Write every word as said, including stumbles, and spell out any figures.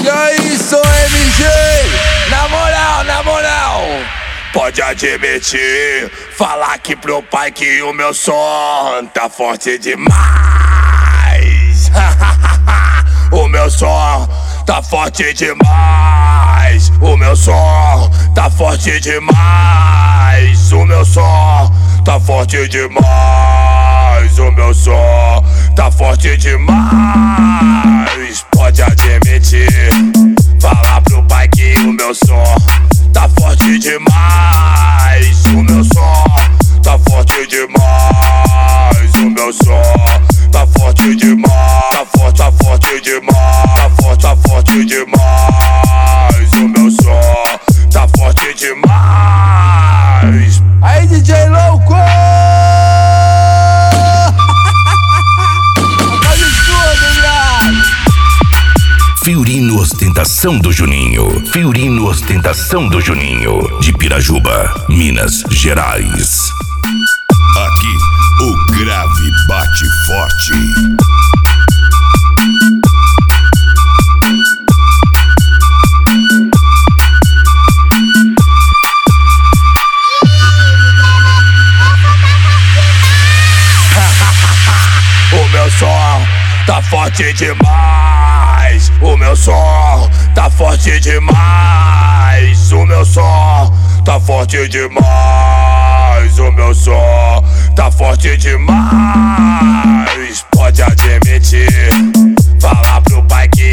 E aí, sou M G. Na moral, na moral, pode admitir, falar aqui pro pai que o meu som tá forte demais. O meu som tá forte demais. O meu som tá forte demais. O meu som tá forte demais. O meu som tá forte demais. Pode admitir, falar pro pai que o meu som tá forte demais. O meu som tá forte demais. O meu som tá forte demais. Tá forte, tá forte demais. Tá forte, tá forte demais. O meu som tá forte demais. Aí, D J louco! Fiorino Ostentação do Juninho. Fiorino Ostentação do Juninho. De Pirajuba, Minas Gerais. Aqui o grave bate forte. O meu som tá forte demais. O meu som tá forte demais. O meu som tá forte demais. O meu som tá forte demais. Pode admitir, falar pro pai que